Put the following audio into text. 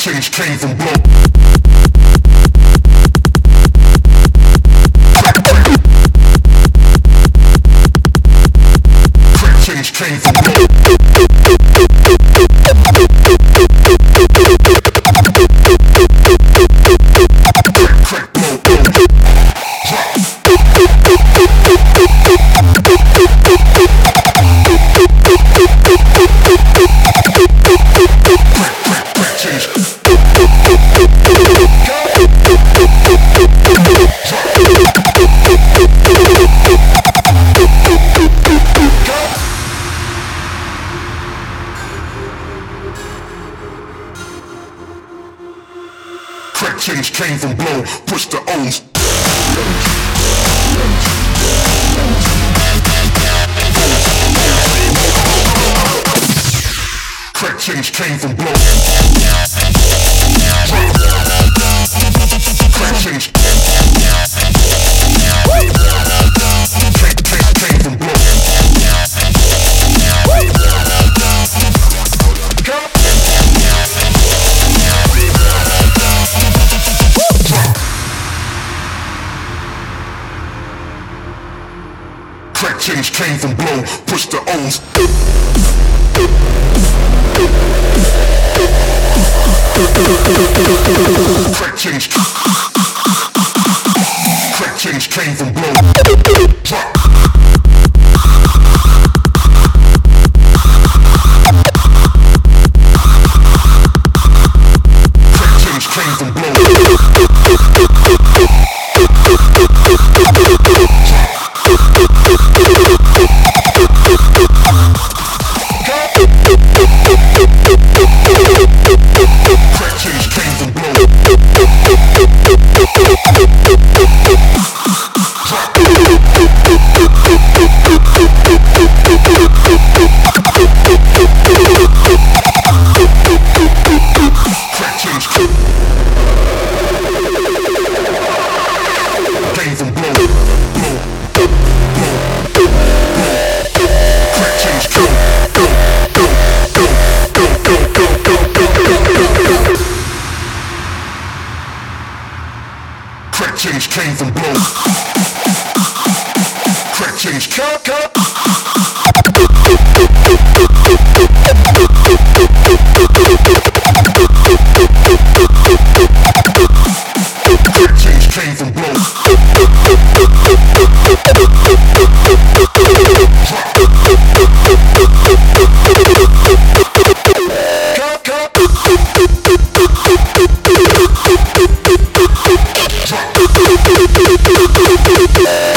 change came from blow. Crack change came from blow. Crack blow, blow. Drop. Crack change. Crack change came from blow, push the O's. Crack change came from blow. Crack change came from blow. Crack change came from blow, push the O's. Crack change came from blow. Drop. Crack change came from blow. Crack change came from blow. Crack change cut. Crack change came from blow. Drop.